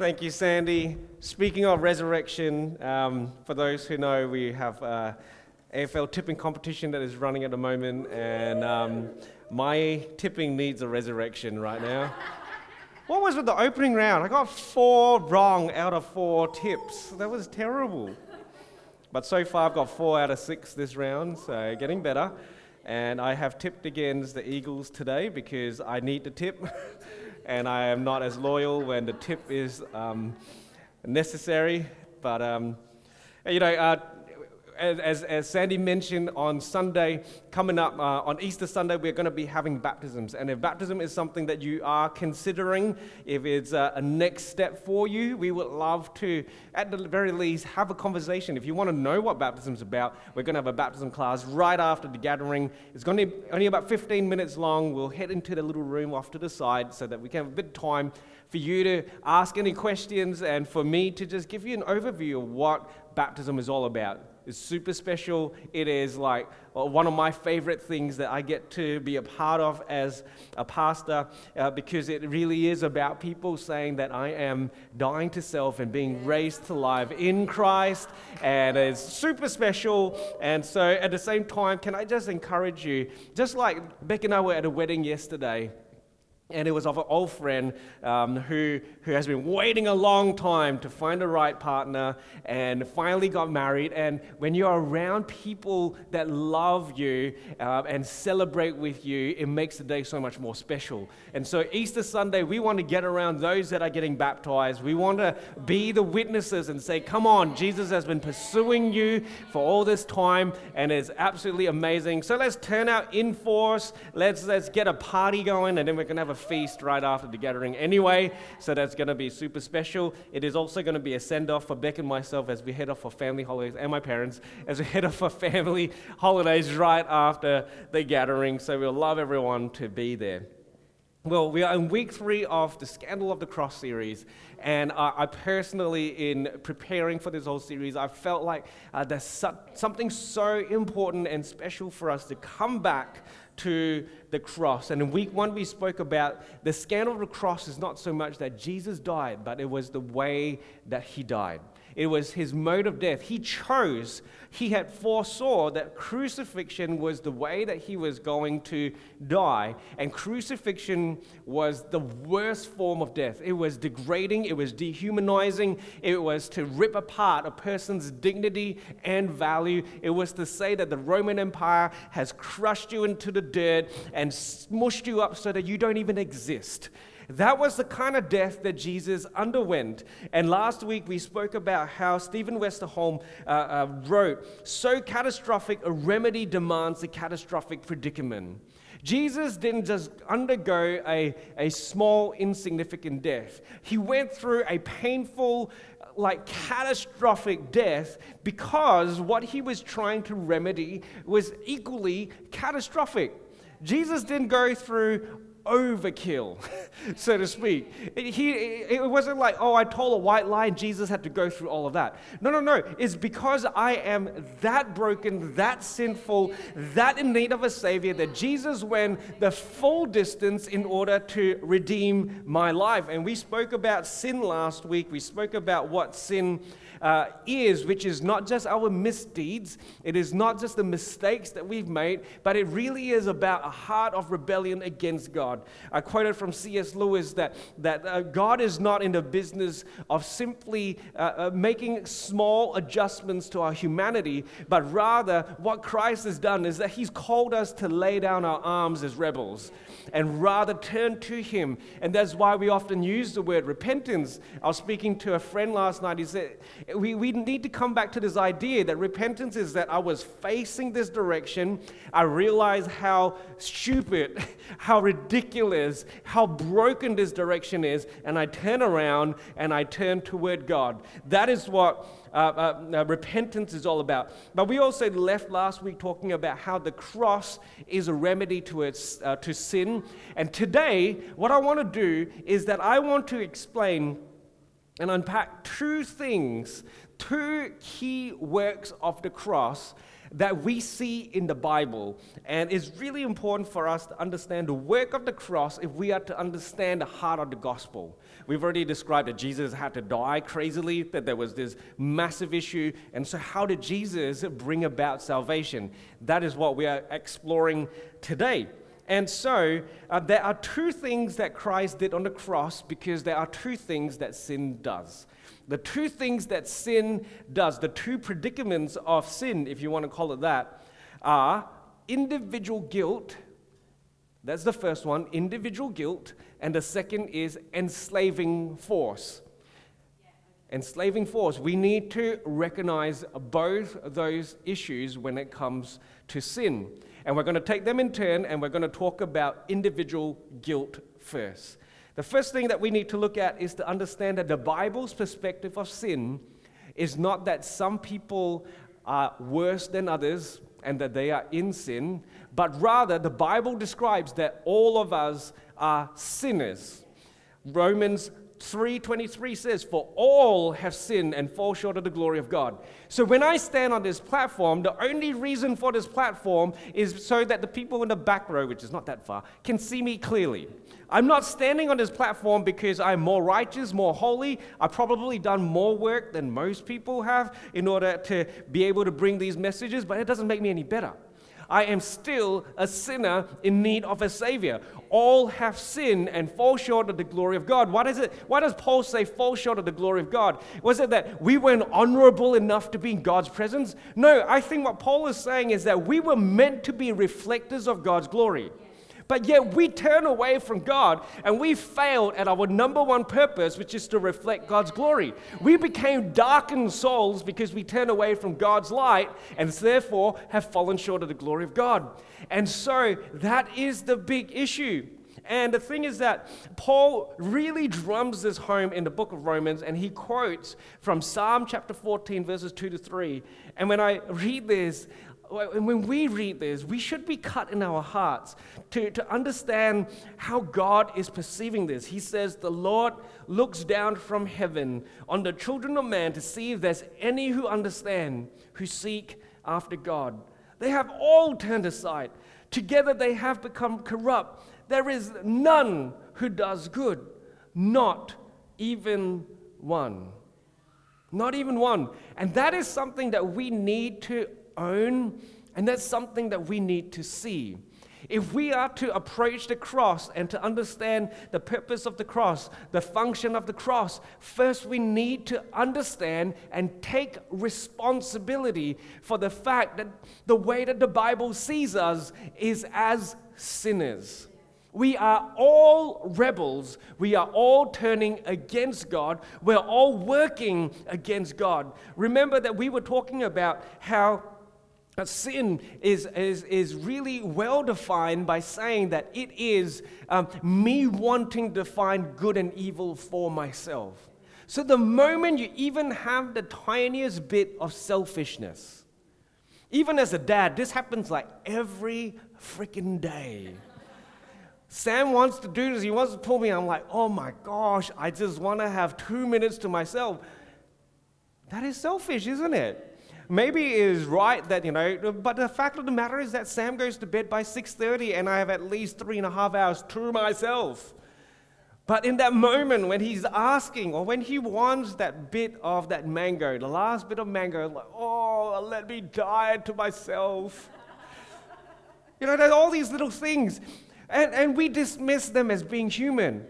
Thank you, Sandy. Speaking of resurrection, for those who know, we have AFL tipping competition that is running at the moment, and my tipping needs a resurrection right now. What was with the opening round? I got 4 wrong out of 4 tips. That was terrible. But so far, I've got 4 out of 6 this round, so getting better. And I have tipped against the Eagles today because I need to tip. And I am not as loyal when the tip is necessary. But, as Sandy mentioned, on Sunday, coming up on Easter Sunday, we're going to be having baptisms. And if baptism is something that you are considering, if it's a next step for you, we would love to, at the very least, have a conversation. If you want to know what baptism is about, we're going to have a baptism class right after the gathering. It's going to be only about 15 minutes long. We'll head into the little room off to the side so that we can have a bit of time for you to ask any questions and for me to just give you an overview of what baptism is all about. It's super special. It is like one of my favorite things that I get to be a part of as a pastor because it really is about people saying that I am dying to self and being raised to life in Christ, and it's super special. And so at the same time, can I just encourage you, just like Beck and I were at a wedding yesterday, and it was of an old friend who has been waiting a long time to find the right partner and finally got married. And when you're around people that love you and celebrate with you, it makes the day so much more special. And so Easter Sunday, we want to get around those that are getting baptized. We want to be the witnesses and say, come on, Jesus has been pursuing you for all this time and it's absolutely amazing. So let's turn out in force. Let's get a party going, and then we're going to have a feast right after the gathering anyway, so that's going to be super special. It is also going to be a send-off for Beck and myself as we head off for family holidays, and my parents as we head off for family holidays right after the gathering, so we'll love everyone to be there. Well, we are in week 3 of the Scandal of the Cross series, and I personally, in preparing for this whole series, I felt like there's something so important and special for us to come back to the cross. And in week 1, we spoke about the scandal of the cross is not so much that Jesus died, but it was the way that he died. It was his mode of death. He had foresaw that crucifixion was the way that he was going to die. And crucifixion was the worst form of death. It was degrading, it was dehumanizing, it was to rip apart a person's dignity and value. It was to say that the Roman Empire has crushed you into the dirt and smushed you up so that you don't even exist. That was the kind of death that Jesus underwent. And last week we spoke about how Stephen Westerholm wrote, "So catastrophic a remedy demands a catastrophic predicament." Jesus didn't just undergo a small, insignificant death. He went through a painful, catastrophic death because what he was trying to remedy was equally catastrophic. Jesus didn't go through overkill, so to speak. It wasn't like, I told a white lie and Jesus had to go through all of that. No. It's because I am that broken, that sinful, that in need of a Savior that Jesus went the full distance in order to redeem my life. And we spoke about sin last week. We spoke about what sin is, which is not just our misdeeds, it is not just the mistakes that we've made, but it really is about a heart of rebellion against God. I quoted from C.S. Lewis that God is not in the business of simply making small adjustments to our humanity, but rather what Christ has done is that he's called us to lay down our arms as rebels and rather turn to him. And that's why we often use the word repentance. I was speaking to a friend last night. He said, we need to come back to this idea that repentance is that I was facing this direction. I realized how stupid, how ridiculous, how broken this direction is, and I turn around and I turn toward God. That is what repentance is all about. But we also left last week talking about how the cross is a remedy to sin. And today, what I want to do is that I want to explain and unpack 2 things, 2 key works of the cross that we see in the Bible. And it's really important for us to understand the work of the cross if we are to understand the heart of the gospel. We've already described that Jesus had to die crazily, that there was this massive issue. And so how did Jesus bring about salvation? That is what we are exploring today. And so there are two things that Christ did on the cross because there are two things that sin does. The two things that sin does, the two predicaments of sin, if you want to call it that, are individual guilt. That's the first one, individual guilt. And the second is enslaving force. Enslaving force. We need to recognize both those issues when it comes to sin. And we're going to take them in turn, and we're going to talk about individual guilt first. The first thing that we need to look at is to understand that the Bible's perspective of sin is not that some people are worse than others and that they are in sin, but rather the Bible describes that all of us are sinners. Romans 3:23 says, "For all have sinned and fall short of the glory of God." So when I stand on this platform, the only reason for this platform is so that the people in the back row, which is not that far, can see me clearly. I'm not standing on this platform because I'm more righteous, more holy. I've probably done more work than most people have in order to be able to bring these messages, but it doesn't make me any better. I am still a sinner in need of a Savior. All have sinned and fall short of the glory of God. Why does Paul say fall short of the glory of God? Was it that we weren't honorable enough to be in God's presence? No, I think what Paul is saying is that we were meant to be reflectors of God's glory. But yet we turn away from God and we failed at our number one purpose, which is to reflect God's glory. We became darkened souls because we turned away from God's light and therefore have fallen short of the glory of God. And so that is the big issue. And the thing is that Paul really drums this home in the book of Romans, and he quotes from Psalm chapter 14, verses 2-3. And when I read this, when we read this, we should be cut in our hearts to understand how God is perceiving this. He says, "The Lord looks down from heaven on the children of man to see if there's any who understand, who seek after God. They have all turned aside. Together they have become corrupt. There is none who does good, not even one." Not even one. And that is something that we need to own, and that's something that we need to see. If we are to approach the cross and to understand the purpose of the cross, the function of the cross, first we need to understand and take responsibility for the fact that the way that the Bible sees us is as sinners. We are all rebels. We are all turning against God. We're all working against God. Remember that we were talking about how sin is really well defined by saying that it is me wanting to find good and evil for myself. So the moment you even have the tiniest bit of selfishness, even as a dad, this happens like every freaking day. Sam wants to do this. He wants to pull me. I'm like, oh my gosh, I just want to have 2 minutes to myself. That is selfish, isn't it? Maybe it is right that, but the fact of the matter is that Sam goes to bed by 6:30 and I have at least 3.5 hours to myself. But in that moment when he's asking or when he wants that bit of that mango, the last bit of mango, like, oh, let me die to myself. There's all these little things. And we dismiss them as being human.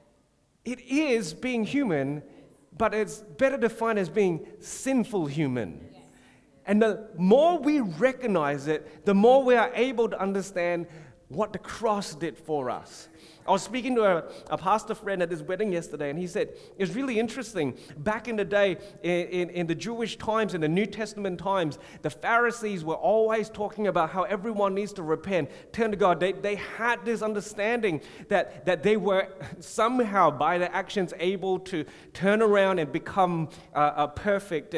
It is being human, but it's better defined as being sinful human. And the more we recognize it, the more we are able to understand what the cross did for us. I was speaking to a pastor friend at his wedding yesterday, and he said, it's really interesting. Back in the day, in the Jewish times, in the New Testament times, the Pharisees were always talking about how everyone needs to repent, turn to God. They had this understanding that they were somehow, by their actions, able to turn around and become perfect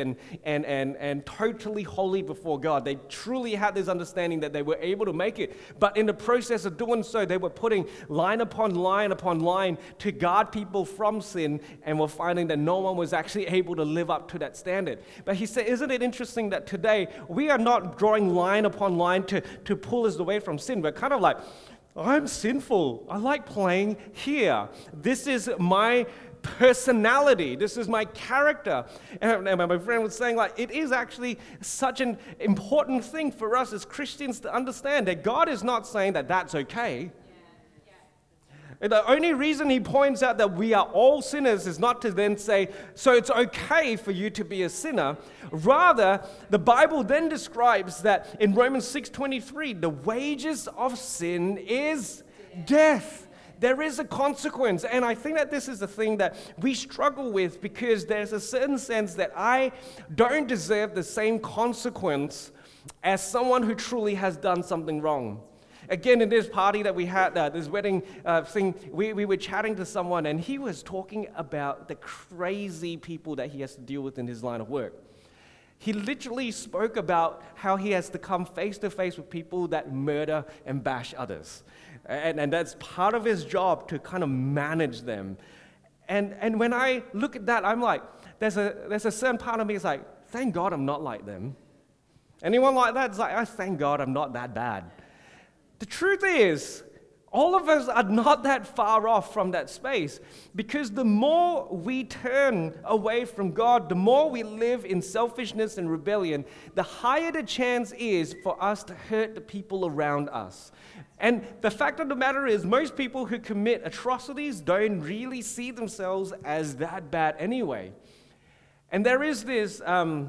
and totally holy before God. They truly had this understanding that they were able to make it. But in the process of doing so, they were putting line upon upon line to guard people from sin, and were finding that no one was actually able to live up to that standard. But he said, isn't it interesting that today we are not drawing line upon line to pull us away from sin? We're kind of like, I'm sinful. I like playing here. This is my personality. This is my character. And my friend was saying, like, it is actually such an important thing for us as Christians to understand that God is not saying that that's okay. The only reason he points out that we are all sinners is not to then say, so it's okay for you to be a sinner. Rather, the Bible then describes that in Romans 6:23, the wages of sin is death. There is a consequence, and I think that this is the thing that we struggle with, because there's a certain sense that I don't deserve the same consequence as someone who truly has done something wrong. Again, in this party that we had, this wedding thing, we were chatting to someone, and he was talking about the crazy people that he has to deal with in his line of work. He literally spoke about how he has to come face to face with people that murder and bash others. And that's part of his job, to kind of manage them. And when I look at that, I'm like, there's a certain part of me is like, thank God I'm not like them. Anyone like that? It's like, oh, thank God I'm not that bad. The truth is, all of us are not that far off from that space, because the more we turn away from God, the more we live in selfishness and rebellion, the higher the chance is for us to hurt the people around us. And the fact of the matter is, most people who commit atrocities don't really see themselves as that bad anyway. And there is this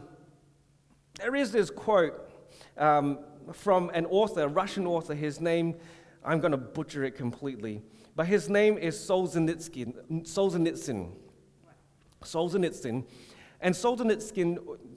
quote from an author, a Russian author. His name, I'm going to butcher it completely, but his name is Solzhenitsyn. And Solzhenitsyn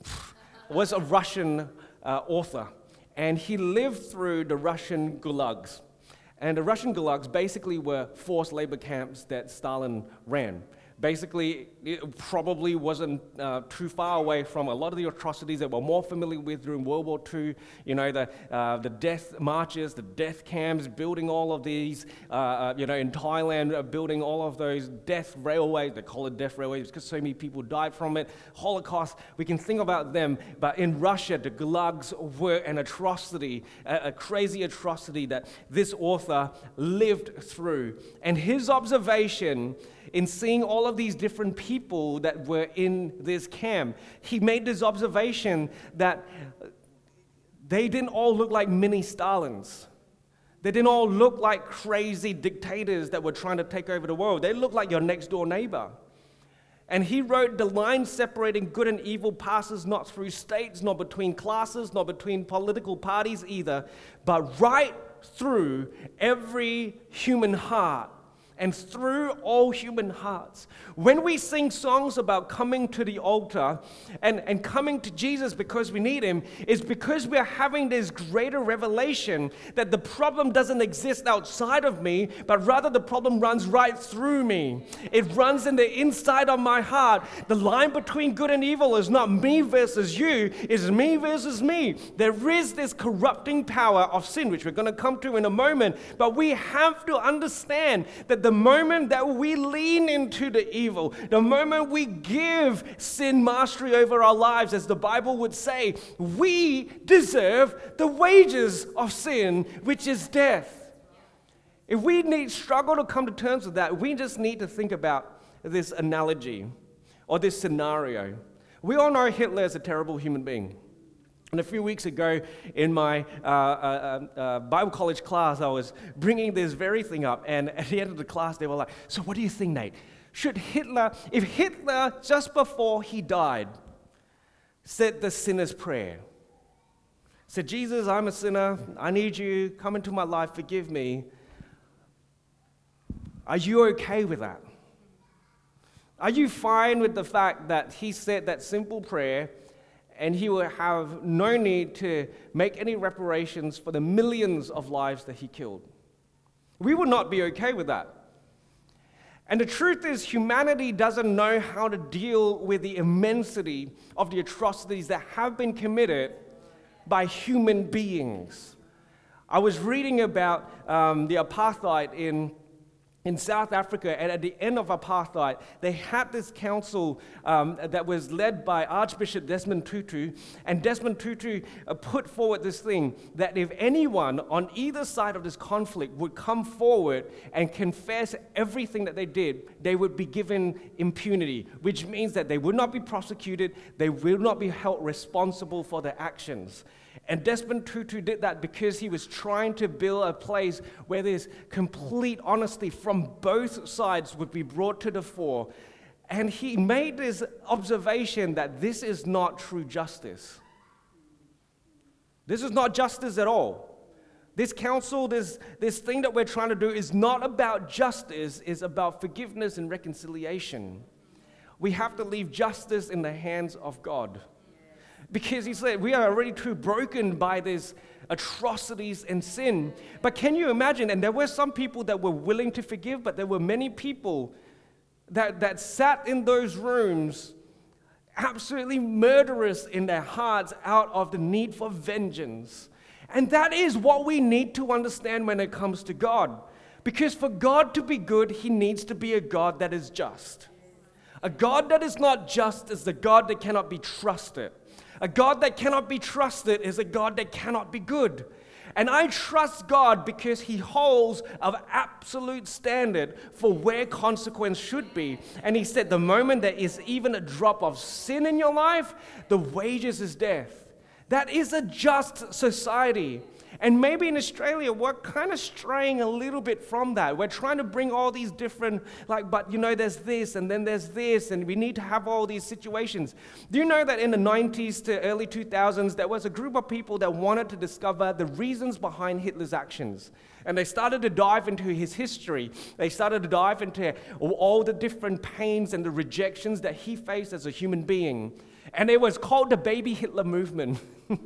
was a Russian author, and he lived through the Russian gulags. And the Russian gulags basically were forced labor camps that Stalin ran. Basically, it probably wasn't too far away from a lot of the atrocities that we're more familiar with during World War II. You know, the death marches, the death camps, building all of these, in Thailand, building all of those death railways. They call it death railways because so many people died from it. Holocaust, we can think about them. But in Russia, the gulags were an atrocity, a crazy atrocity that this author lived through. And his observation in seeing all of these different people that were in this camp, he made this observation that they didn't all look like mini Stalins. They didn't all look like crazy dictators that were trying to take over the world. They looked like your next door neighbor. And he wrote, the line separating good and evil passes not through states, nor between classes, nor between political parties either, but right through every human heart. And through all human hearts. When we sing songs about coming to the altar and coming to Jesus because we need him, is because we're having this greater revelation that the problem doesn't exist outside of me, but rather the problem runs right through me. It runs in the inside of my heart. The line between good and evil is not me versus you, it's me versus me. There is this corrupting power of sin, which we're going to come to in a moment, but we have to understand that the moment that we lean into the evil, the moment we give sin mastery over our lives, as the Bible would say, we deserve the wages of sin, which is death. If we struggle to come to terms with that, we just need to think about this analogy or this scenario. We all know Hitler is a terrible human being. And a few weeks ago in my Bible college class, I was bringing this very thing up. And at the end of the class, they were like, so what do you think, Nate? If Hitler, just before he died, said the sinner's prayer, said, Jesus, I'm a sinner. I need you. Come into my life. Forgive me. Are you okay with that? Are you fine with the fact that he said that simple prayer and he will have no need to make any reparations for the millions of lives that he killed? We would not be okay with that. And the truth is, humanity doesn't know how to deal with the immensity of the atrocities that have been committed by human beings. I was reading about the apartheid in South Africa, and at the end of apartheid, they had this council that was led by Archbishop Desmond Tutu, and Desmond Tutu put forward this thing that if anyone on either side of this conflict would come forward and confess everything that they did, they would be given impunity, which means that they would not be prosecuted, they will not be held responsible for their actions. And Desmond Tutu did that because he was trying to build a place where there's complete honesty from both sides would be brought to the fore. And he made this observation that this is not true justice. This is not justice at all. This council, this thing that we're trying to do is not about justice, it's about forgiveness and reconciliation. We have to leave justice in the hands of God. Because he said, we are already too broken by these atrocities and sin. But can you imagine? And there were some people that were willing to forgive, but there were many people that sat in those rooms absolutely murderous in their hearts out of the need for vengeance. And that is what we need to understand when it comes to God. Because for God to be good, he needs to be a God that is just. A God that is not just is a God that cannot be trusted. A God that cannot be trusted is a God that cannot be good. And I trust God because he holds an absolute standard for where consequence should be. And he said the moment there is even a drop of sin in your life, the wages is death. That is a just society. And maybe in Australia, we're kind of straying a little bit from that. We're trying to bring all these different, but there's this, and then there's this, and we need to have all these situations. Do you know that in the 90s to early 2000s, there was a group of people that wanted to discover the reasons behind Hitler's actions? And they started to dive into his history. They started to dive into all the different pains and the rejections that he faced as a human being. And it was called the Baby Hitler movement.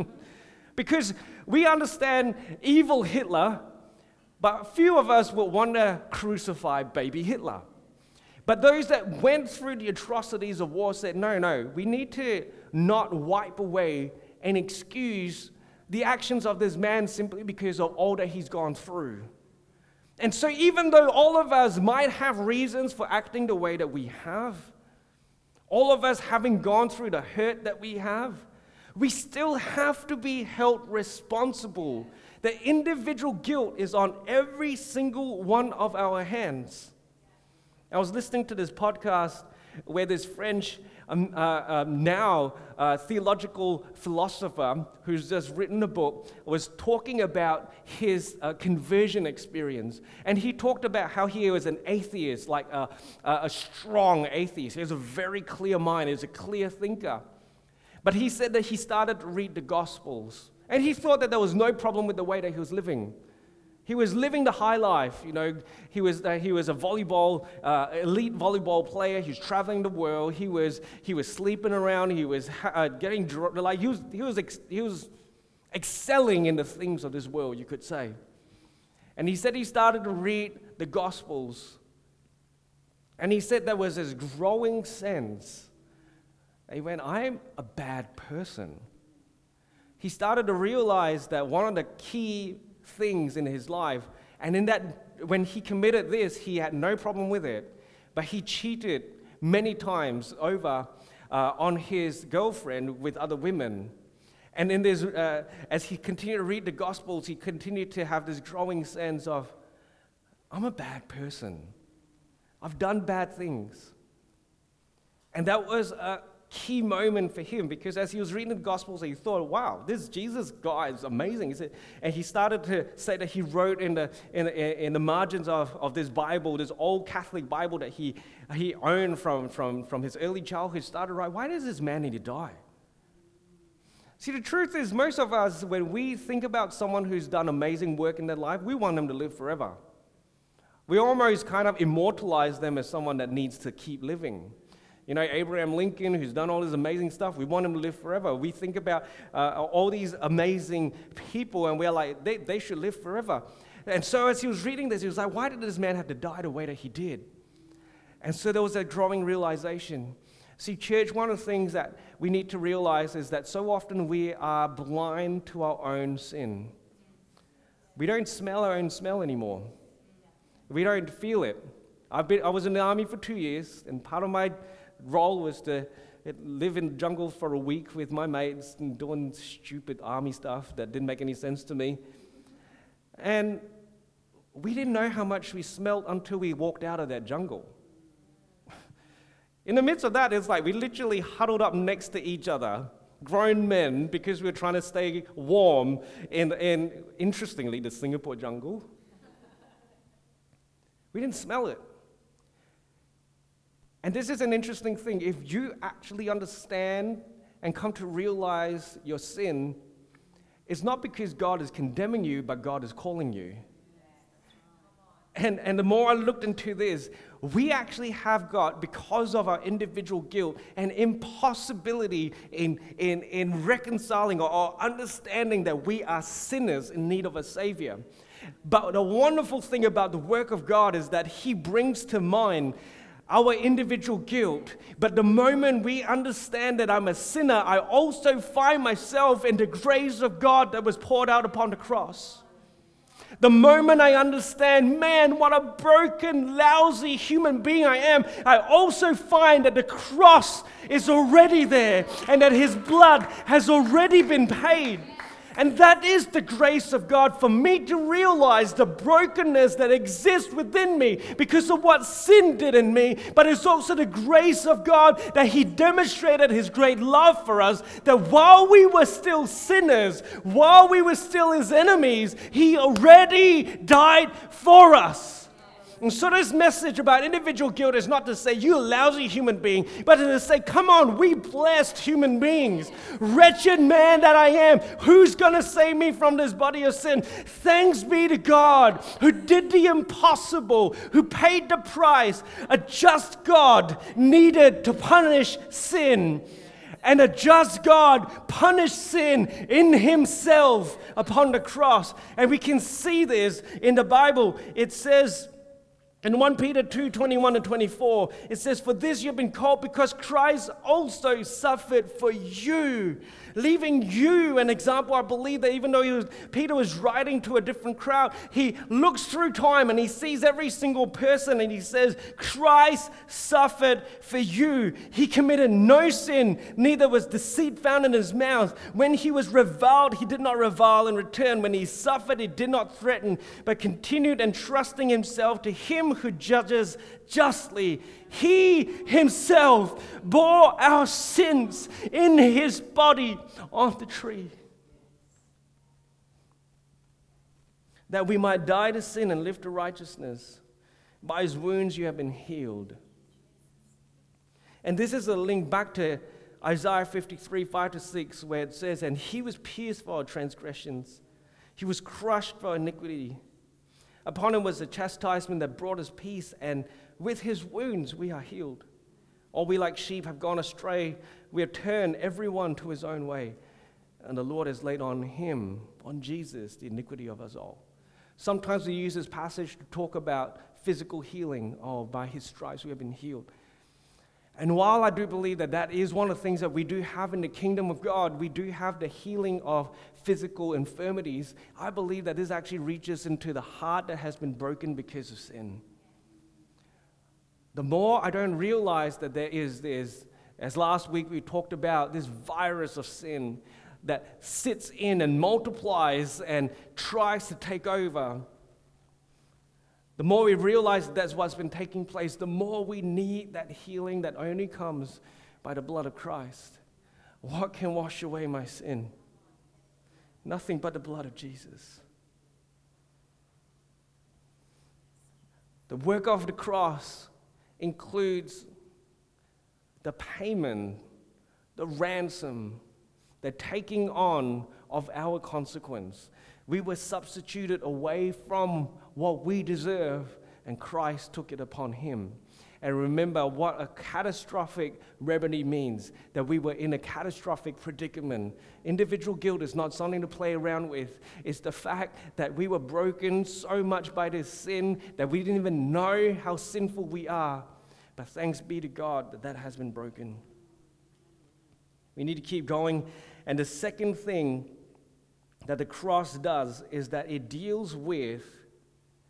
Because we understand evil Hitler, but few of us will want to crucify baby Hitler. But those that went through the atrocities of war said, no, we need to not wipe away and excuse the actions of this man simply because of all that he's gone through. And so even though all of us might have reasons for acting the way that we have, all of us having gone through the hurt that we have, we still have to be held responsible. The individual guilt is on every single one of our hands. I was listening to this podcast where this French theological philosopher who's just written a book was talking about his conversion experience. And he talked about how he was an atheist, like a strong atheist. He has a very clear mind. He's a clear thinker. But he said that he started to read the Gospels. And he thought that there was no problem with the way that he was living. He was living the high life. He was a elite volleyball player. He was traveling the world. He was sleeping around. He was getting drunk. Like he was excelling in the things of this world, you could say. And he said he started to read the Gospels. And he said there was this growing sense. He went, I'm a bad person. He started to realize that one of the key things in his life, and in that, when he committed this, he had no problem with it, but he cheated many times over on his girlfriend with other women. And in this, as he continued to read the Gospels, he continued to have this growing sense of, I'm a bad person. I've done bad things. And that was a key moment for him, because as he was reading the Gospels, he thought, wow, this Jesus guy is amazing. And he started to say that he wrote in the margins of this Bible, this old Catholic Bible that he owned from his early childhood, started to write, why does this man need to die? See, the truth is, most of us, when we think about someone who's done amazing work in their life, we want them to live forever. We almost kind of immortalize them as someone that needs to keep living. Abraham Lincoln, who's done all this amazing stuff, we want him to live forever. We think about all these amazing people, and we're like, they should live forever. And so as he was reading this, he was like, why did this man have to die the way that he did? And so there was a growing realization. See, church, one of the things that we need to realize is that so often we are blind to our own sin. We don't smell our own smell anymore. We don't feel it. I was in the army for 2 years, and part of my role was to live in the jungle for a week with my mates and doing stupid army stuff that didn't make any sense to me. And we didn't know how much we smelled until we walked out of that jungle. In the midst of that, it's like we literally huddled up next to each other, grown men, because we were trying to stay warm in interestingly, the Singapore jungle. We didn't smell it. And this is an interesting thing. If you actually understand and come to realize your sin, it's not because God is condemning you, but God is calling you. And the more I looked into this, we actually have got, because of our individual guilt, an impossibility in reconciling or understanding that we are sinners in need of a Savior. But the wonderful thing about the work of God is that He brings to mind our individual guilt. But the moment we understand that I'm a sinner, I also find myself in the grace of God that was poured out upon the cross. The moment I understand, man, what a broken, lousy human being I am, I also find that the cross is already there and that His blood has already been paid. And that is the grace of God for me to realize the brokenness that exists within me because of what sin did in me. But it's also the grace of God that He demonstrated His great love for us, that while we were still sinners, while we were still His enemies, He already died for us. And so this message about individual guilt is not to say, you lousy human being, but to say, come on, we blessed human beings. Wretched man that I am, who's going to save me from this body of sin? Thanks be to God who did the impossible, who paid the price. A just God needed to punish sin. And a just God punished sin in Himself upon the cross. And we can see this in the Bible. It says, in 1 Peter 2:21 and 24, it says, for this you've been called because Christ also suffered for you, leaving you an example. I believe that even though Peter was writing to a different crowd, he looks through time and he sees every single person and he says, Christ suffered for you. He committed no sin, neither was deceit found in His mouth. When He was reviled, He did not revile in return. When He suffered, He did not threaten, but continued entrusting Himself to Him who judges justly. He Himself bore our sins in His body on the tree, that we might die to sin and live to righteousness. By His wounds you have been healed. And this is a link back to Isaiah 53, 5-6, where it says, and He was pierced for our transgressions, He was crushed for our iniquity. Upon Him was the chastisement that brought us peace, and with His wounds we are healed. All we like sheep have gone astray. We have turned everyone to his own way. And the Lord has laid on Him, on Jesus, the iniquity of us all. Sometimes we use this passage to talk about physical healing. Oh, by His stripes we have been healed. And while I do believe that that is one of the things that we do have in the kingdom of God, we do have the healing of physical infirmities, I believe that this actually reaches into the heart that has been broken because of sin. The more I don't realize that there is this, as last week we talked about, this virus of sin that sits in and multiplies and tries to take over, the more we realize that that's what's been taking place, the more we need that healing that only comes by the blood of Christ. What can wash away my sin? Nothing but the blood of Jesus. The work of the cross includes the payment, the ransom, the taking on of our consequence. We were substituted away from what we deserve, and Christ took it upon Him. And remember what a catastrophic remedy means, that we were in a catastrophic predicament. Individual guilt is not something to play around with. It's the fact that we were broken so much by this sin that we didn't even know how sinful we are. But thanks be to God that that has been broken. We need to keep going. And the second thing that the cross does is that it deals with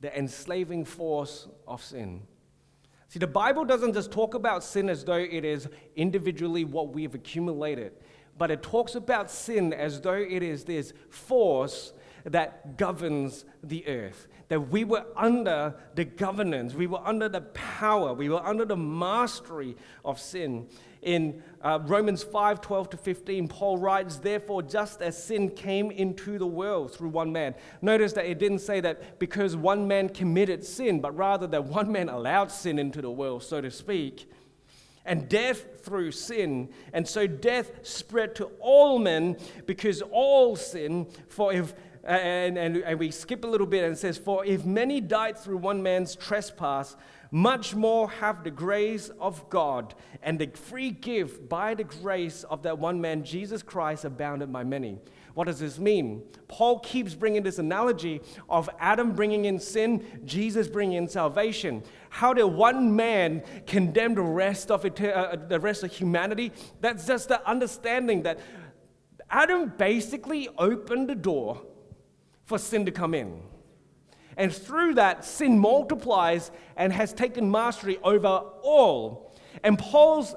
the enslaving force of sin. See, the Bible doesn't just talk about sin as though it is individually what we've accumulated, but it talks about sin as though it is this force that governs the earth. That we were under the governance, we were under the power, we were under the mastery of sin. In Romans 5:12-15, Paul writes, "Therefore, just as sin came into the world through one man." Notice that it didn't say that because one man committed sin, but rather that one man allowed sin into the world, so to speak. And death through sin. And so death spread to all men because all sin. For if and we skip a little bit and it says, "For if many died through one man's trespass, much more have the grace of God and the free gift by the grace of that one man, Jesus Christ, abounded by many." What does this mean? Paul keeps bringing this analogy of Adam bringing in sin, Jesus bringing in salvation. How did one man condemn the rest of humanity? That's just the understanding that Adam basically opened the door for sin to come in. And through that, sin multiplies and has taken mastery over all. And Paul's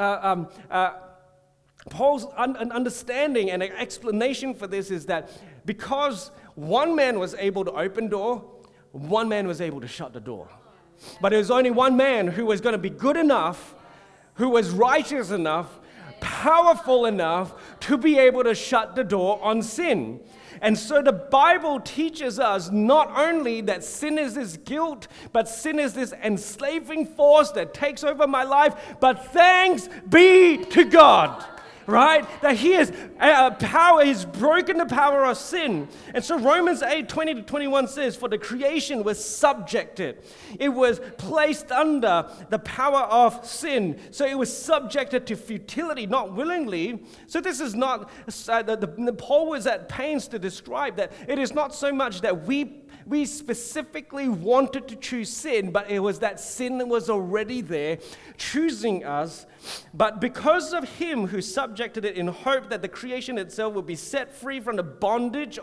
understanding and explanation for this is that because one man was able to open door, one man was able to shut the door. But there was only one man who was going to be good enough, who was righteous enough, powerful enough to be able to shut the door on sin. And so the Bible teaches us not only that sin is this guilt, but sin is this enslaving force that takes over my life, but thanks be to God. Right? That he has power, he's broken the power of sin. And so Romans 8:20-21 says, "For the creation was subjected." It was placed under the power of sin. So it was subjected to futility, not willingly. So this is not, Paul was at pains to describe that it is not so much that we specifically wanted to choose sin, but it was that sin was already there, choosing us. But because of him who subjected it in hope that the creation itself will be set free from the bondage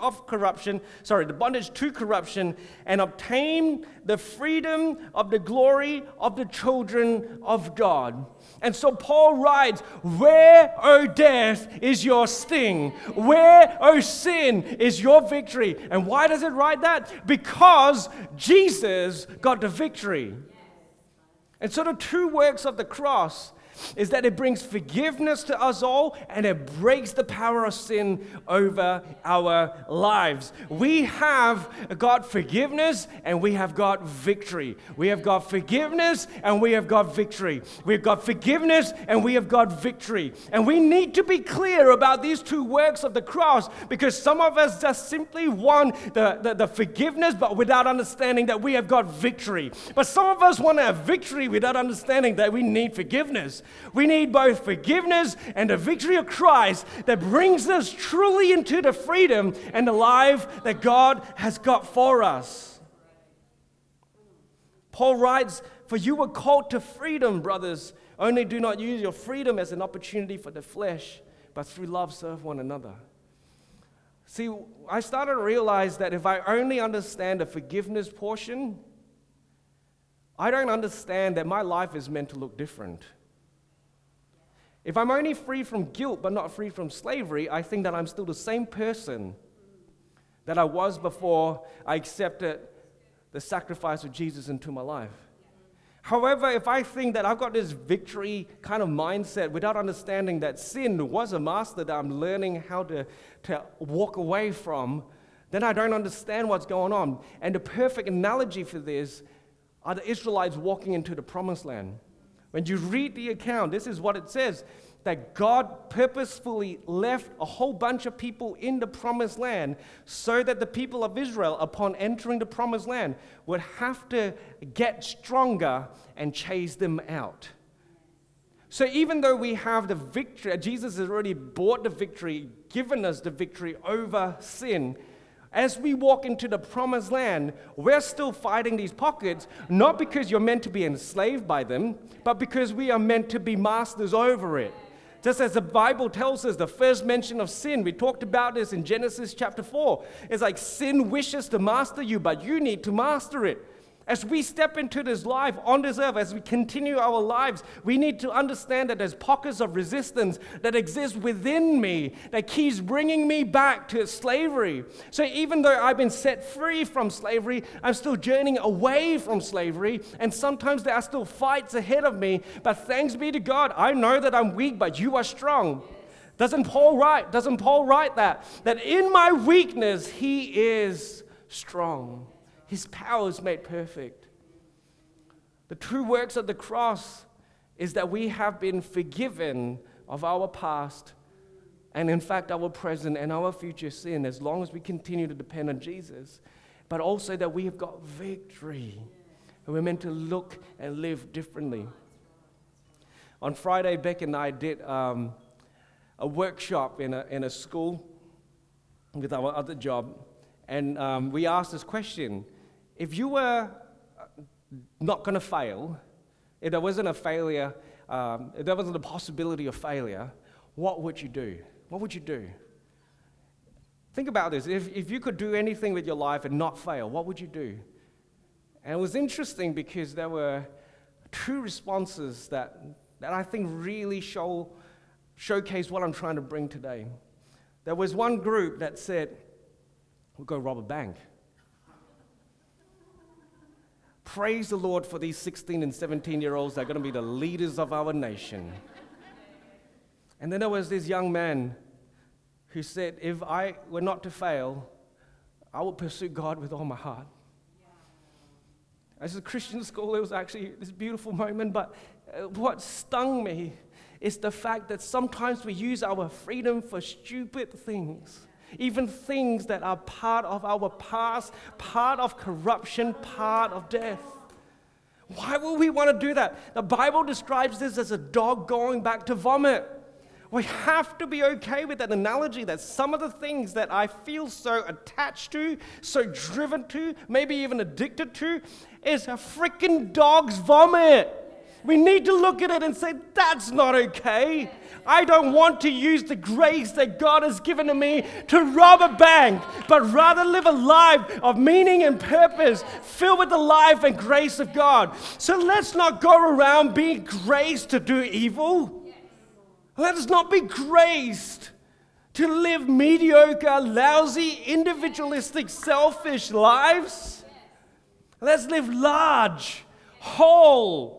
to corruption, and obtain the freedom of the glory of the children of God. And so Paul writes, "Where, O death, is your sting? Where, O sin, is your victory?" And why does it write that? Because Jesus got the victory. And so the two works of the cross is that it brings forgiveness to us all and it breaks the power of sin over our lives. We have got forgiveness and we have got victory. We have got forgiveness and we have got victory. We've got forgiveness and we have got victory. And we need to be clear about these two works of the cross, because some of us just simply want the forgiveness but without understanding that we have got victory. But some of us want to have victory without understanding that we need forgiveness. We need both forgiveness and the victory of Christ that brings us truly into the freedom and the life that God has got for us. Paul writes, "For you were called to freedom, brothers. Only do not use your freedom as an opportunity for the flesh, but through love serve one another." See, I started to realize that if I only understand the forgiveness portion, I don't understand that my life is meant to look different. If I'm only free from guilt but not free from slavery, I think that I'm still the same person that I was before I accepted the sacrifice of Jesus into my life. However, if I think that I've got this victory kind of mindset without understanding that sin was a master that I'm learning how to walk away from, then I don't understand what's going on. And the perfect analogy for this are the Israelites walking into the promised land. When you read the account, this is what it says, that God purposefully left a whole bunch of people in the promised land so that the people of Israel, upon entering the promised land, would have to get stronger and chase them out. So even though we have the victory, Jesus has already bought the victory, given us the victory over sin, as we walk into the promised land, we're still fighting these pockets, not because you're meant to be enslaved by them, but because we are meant to be masters over it. Just as the Bible tells us, the first mention of sin, we talked about this in Genesis chapter 4. It's like sin wishes to master you, but you need to master it. As we step into this life on this earth, as we continue our lives, we need to understand that there's pockets of resistance that exist within me that keeps bringing me back to slavery. So even though I've been set free from slavery, I'm still journeying away from slavery, and sometimes there are still fights ahead of me. But thanks be to God, I know that I'm weak, but you are strong. Doesn't Paul write that? That in my weakness, he is strong. His power is made perfect. The true works of the cross is that we have been forgiven of our past and in fact our present and our future sin as long as we continue to depend on Jesus. But also that we have got victory and we're meant to look and live differently. On Friday, Beck and I did a workshop in a school with our other job, and we asked this question. If you were not going to fail, if there wasn't a failure, if there wasn't a possibility of failure, what would you do? What would you do? Think about this. If you could do anything with your life and not fail, what would you do? And it was interesting because there were two responses that I think really showcase what I'm trying to bring today. There was one group that said, we'll go rob a bank. Praise the Lord for these 16 and 17-year-olds that are going to be the leaders of our nation. And then there was this young man who said, if I were not to fail, I would pursue God with all my heart. As a Christian school, it was actually this beautiful moment, but what stung me is the fact that sometimes we use our freedom for stupid things. Even things that are part of our past, part of corruption, part of death. Why would we want to do that? The Bible describes this as a dog going back to vomit. We have to be okay with that analogy that some of the things that I feel so attached to, so driven to, maybe even addicted to, is a freaking dog's vomit. We need to look at it and say, that's not okay. I don't want to use the grace that God has given to me to rob a bank, but rather live a life of meaning and purpose, filled with the life and grace of God. So let's not go around being graced to do evil. Let us not be graced to live mediocre, lousy, individualistic, selfish lives. Let's live large, whole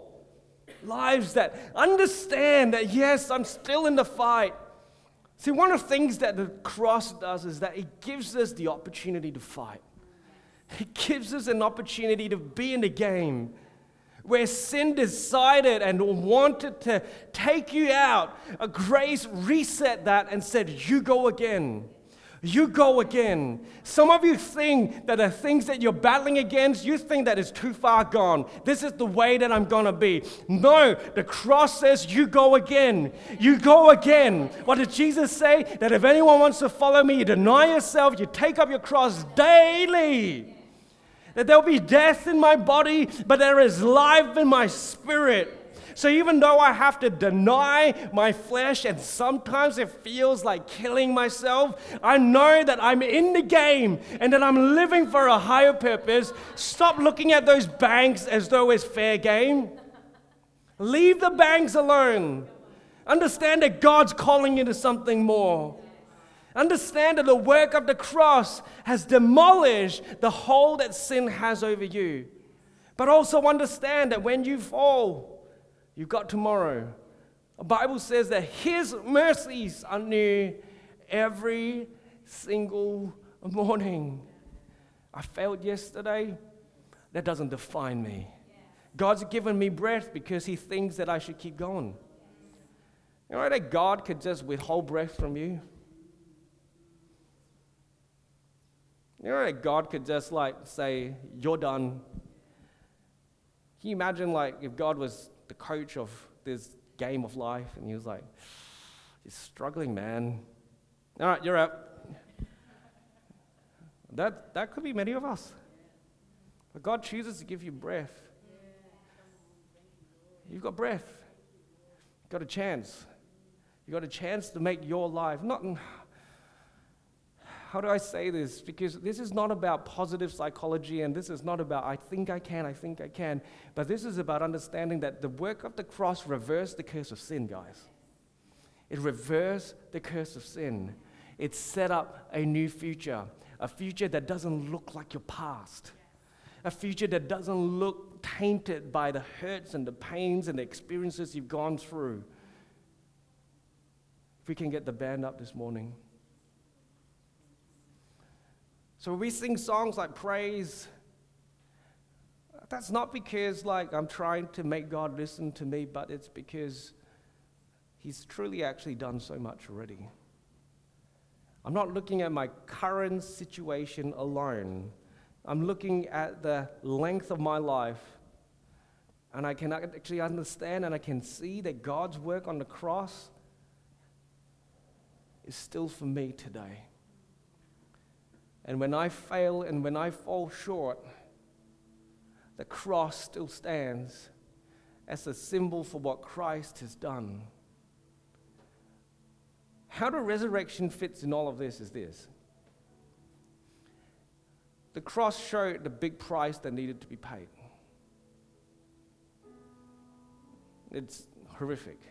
lives that understand that, yes, I'm still in the fight. See, one of the things that the cross does is that it gives us the opportunity to fight. It gives us an opportunity to be in the game where sin decided and wanted to take you out. A grace reset that and said, you go again. You go again. Some of you think that the things that you're battling against, you think that is too far gone. This is the way that I'm going to be. No, the cross says you go again. You go again. What did Jesus say? That if anyone wants to follow me, you deny yourself, you take up your cross daily. That there'll be death in my body, but there is life in my spirit. So even though I have to deny my flesh and sometimes it feels like killing myself, I know that I'm in the game and that I'm living for a higher purpose. Stop looking at those banks as though it's fair game. Leave the banks alone. Understand that God's calling you to something more. Understand that the work of the cross has demolished the hold that sin has over you. But also understand that when you fall, you've got tomorrow. The Bible says that His mercies are new every single morning. I failed yesterday. That doesn't define me. God's given me breath because He thinks that I should keep going. You know that God could just withhold breath from you? You know that God could just say, you're done. Can you imagine if God was the coach of this game of life and He was like, you're struggling, man. All right, you're out. That could be many of us. But God chooses to give you breath. You've got breath. You've got a chance. You got a chance to make your life, how do I say this? Because this is not about positive psychology, and this is not about I think I can, but this is about understanding that the work of the cross reversed the curse of sin, guys. It reversed the curse of sin. It set up a new future, a future that doesn't look like your past, a future that doesn't look tainted by the hurts and the pains and the experiences you've gone through. If we can get the band up this morning. So we sing songs like praise. That's not because I'm trying to make God listen to me, but it's because He's truly actually done so much already. I'm not looking at my current situation alone. I'm looking at the length of my life, and I can actually understand and I can see that God's work on the cross is still for me today. And when I fail and when I fall short, the cross still stands as a symbol for what Christ has done. How the resurrection fits in all of this is this. The cross showed the big price that needed to be paid. It's horrific.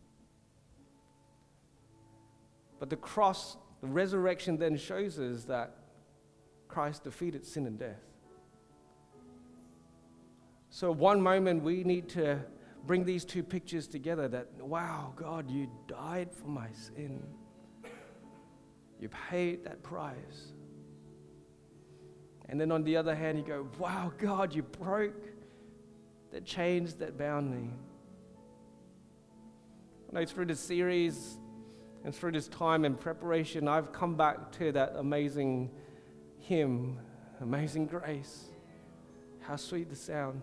But the cross, the resurrection then shows us that Christ defeated sin and death. So one moment we need to bring these two pictures together that, wow, God, you died for my sin. You paid that price. And then on the other hand, you go, wow, God, you broke the chains that bound me. I know through this series and through this time in preparation, I've come back to that amazing hymn, Amazing Grace. How sweet the sound.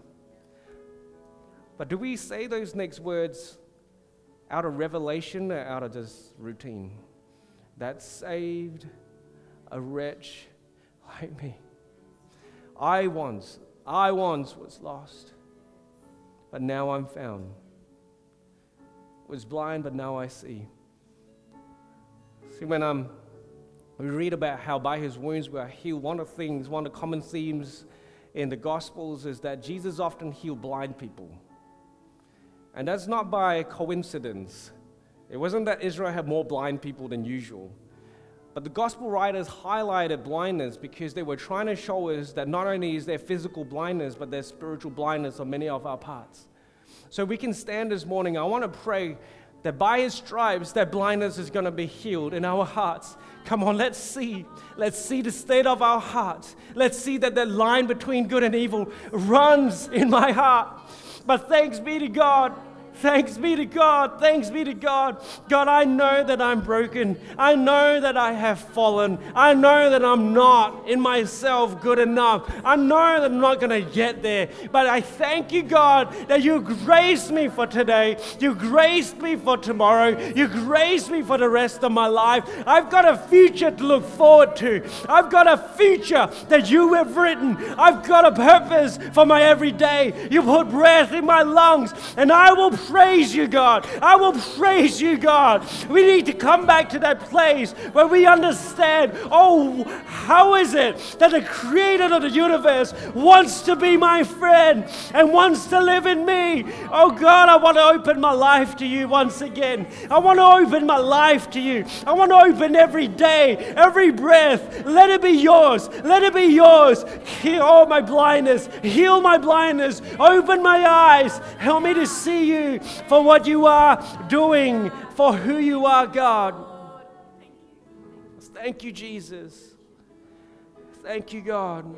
But do we say those next words out of revelation or out of just routine? That saved a wretch like me. I once was lost, but now I'm found. Was blind, but now I see. See, when we read about how by His wounds we are healed, one of the common themes in the Gospels is that Jesus often healed blind people. And that's not by coincidence. It wasn't that Israel had more blind people than usual. But the gospel writers highlighted blindness because they were trying to show us that not only is there physical blindness, but there's spiritual blindness on many of our parts. So we can stand this morning. I want to pray that by His stripes, that blindness is going to be healed in our hearts. Come on, let's see. Let's see the state of our hearts. Let's see that the line between good and evil runs in my heart. But thanks be to God. Thanks be to God. Thanks be to God. God, I know that I'm broken. I know that I have fallen. I know that I'm not in myself good enough. I know that I'm not going to get there. But I thank you, God, that you graced me for today. You graced me for tomorrow. You graced me for the rest of my life. I've got a future to look forward to. I've got a future that you have written. I've got a purpose for my everyday. You put breath in my lungs, and I will praise you, God. I will praise you, God. We need to come back to that place where we understand, how is it that the creator of the universe wants to be my friend and wants to live in me? Oh, God, I want to open my life to you once again. I want to open my life to you. I want to open every day, every breath. Let it be yours. Let it be yours. Heal all my blindness. Heal my blindness. Open my eyes. Help me to see you for what you are doing, for who you are, God. Thank you, Jesus. Thank you, God.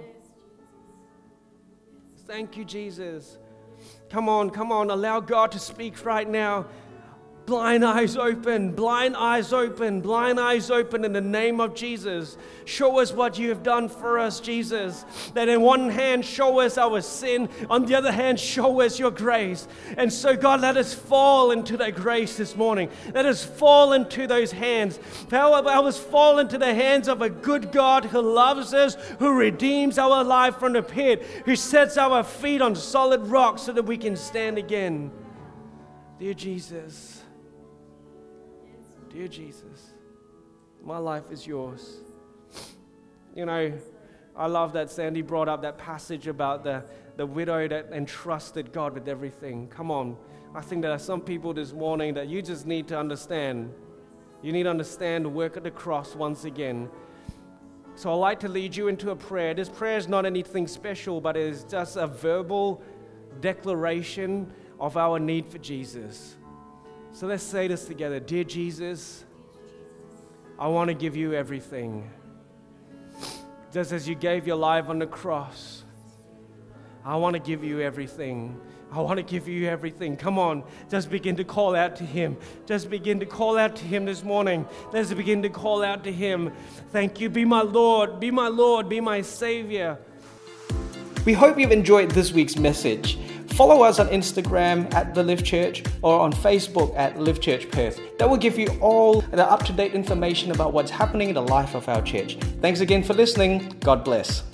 Thank you, Jesus. Come on. Allow God to speak right now. Blind eyes open, blind eyes open, blind eyes open in the name of Jesus. Show us what you have done for us, Jesus. That in one hand, show us our sin. On the other hand, show us your grace. And so, God, let us fall into that grace this morning. Let us fall into those hands. Let us fall into the hands of a good God who loves us, who redeems our life from the pit, who sets our feet on solid rock so that we can stand again. Dear Jesus, Dear Jesus, my life is yours. You know, I love that Sandy brought up that passage about the widow that entrusted God with everything. Come on. I think there are some people this morning that you just need to understand. You need to understand the work of the cross once again. So I'd like to lead you into a prayer. This prayer is not anything special, but it is just a verbal declaration of our need for Jesus. So let's say this together. Dear Jesus, I want to give you everything. Just as you gave your life on the cross, I want to give you everything. I want to give you everything. Come on, just begin to call out to Him. Just begin to call out to Him this morning. Let's begin to call out to Him. Thank you. Be my Lord. Be my Lord. Be my Savior. We hope you've enjoyed this week's message. Follow us on Instagram at The Live Church or on Facebook at Live Church Perth. That will give you all the up-to-date information about what's happening in the life of our church. Thanks again for listening. God bless.